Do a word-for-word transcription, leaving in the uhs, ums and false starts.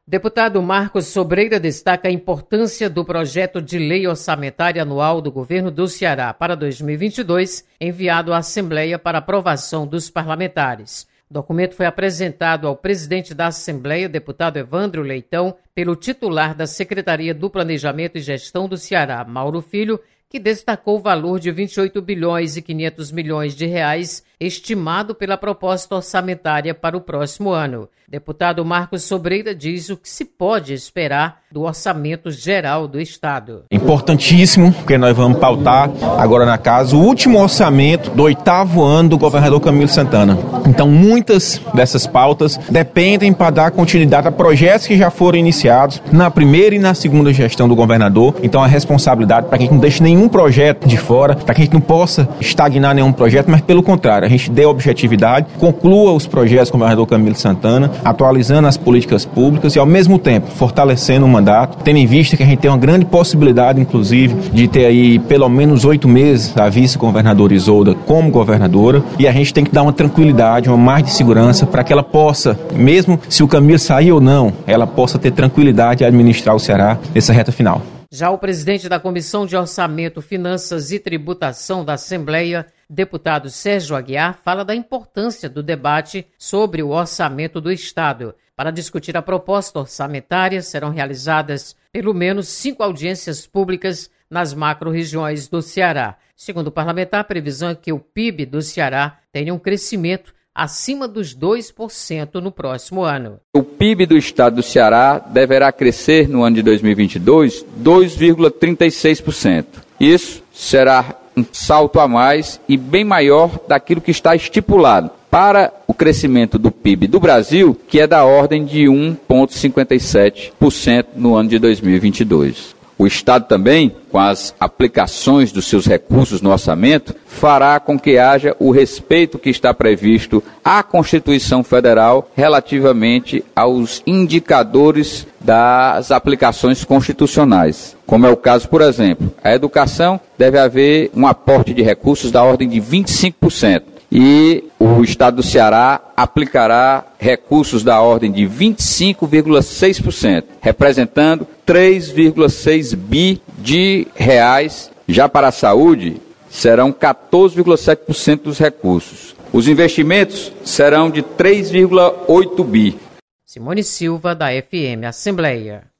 Deputado Marcos Sobreira destaca a importância do projeto de lei orçamentária anual do governo do Ceará para dois mil e vinte e dois, enviado à Assembleia para aprovação dos parlamentares. O documento foi apresentado ao presidente da Assembleia, deputado Evandro Leitão, pelo titular da Secretaria do Planejamento e Gestão do Ceará, Mauro Filho, que destacou o valor de vinte e oito bilhões e quinhentos milhões de reais estimado pela proposta orçamentária para o próximo ano. Deputado Marcos Sobreira diz o que se pode esperar do orçamento geral do Estado. Importantíssimo, porque nós vamos pautar agora na casa o último orçamento do oitavo ano do governador Camilo Santana. Então muitas dessas pautas dependem para dar continuidade a projetos que já foram iniciados na primeira e na segunda gestão do governador. Então a responsabilidade para que a gente não deixe nenhum projeto de fora, para que a gente não possa estagnar nenhum projeto, mas pelo contrário, a gente dê objetividade, conclua os projetos com o governador Camilo Santana, atualizando as políticas públicas e ao mesmo tempo fortalecendo o mandato, tendo em vista que a gente tem uma grande possibilidade, inclusive, de ter aí pelo menos oito meses a vice-governadora Isolda como governadora, e a gente tem que dar uma tranquilidade, uma margem de segurança para que ela possa, mesmo se o Camilo sair ou não, ela possa ter tranquilidade de administrar o Ceará nessa reta final. Já o presidente da Comissão de Orçamento, Finanças e Tributação da Assembleia, deputado Sérgio Aguiar, fala da importância do debate sobre o orçamento do Estado. Para discutir a proposta orçamentária, serão realizadas pelo menos cinco audiências públicas nas macro-regiões do Ceará. Segundo o parlamentar, a previsão é que o P I B do Ceará tenha um crescimento acima dos dois por cento no próximo ano. O P I B do estado do Ceará deverá crescer no ano de dois mil e vinte e dois dois vírgula trinta e seis por cento. Isso será um salto a mais e bem maior daquilo que está estipulado para o crescimento do P I B do Brasil, que é da ordem de um vírgula cinquenta e sete por cento no ano de dois mil e vinte e dois. O Estado também, com as aplicações dos seus recursos no orçamento, fará com que haja o respeito que está previsto à Constituição Federal relativamente aos indicadores das aplicações constitucionais. Como é o caso, por exemplo, a educação deve haver um aporte de recursos da ordem de vinte e cinco por cento. E o Estado do Ceará aplicará recursos da ordem de vinte e cinco vírgula seis por cento, representando três vírgula seis bi de reais. Já para a saúde, serão quatorze vírgula sete por cento dos recursos. Os investimentos serão de três vírgula oito bi. Simone Silva, da F M Assembleia.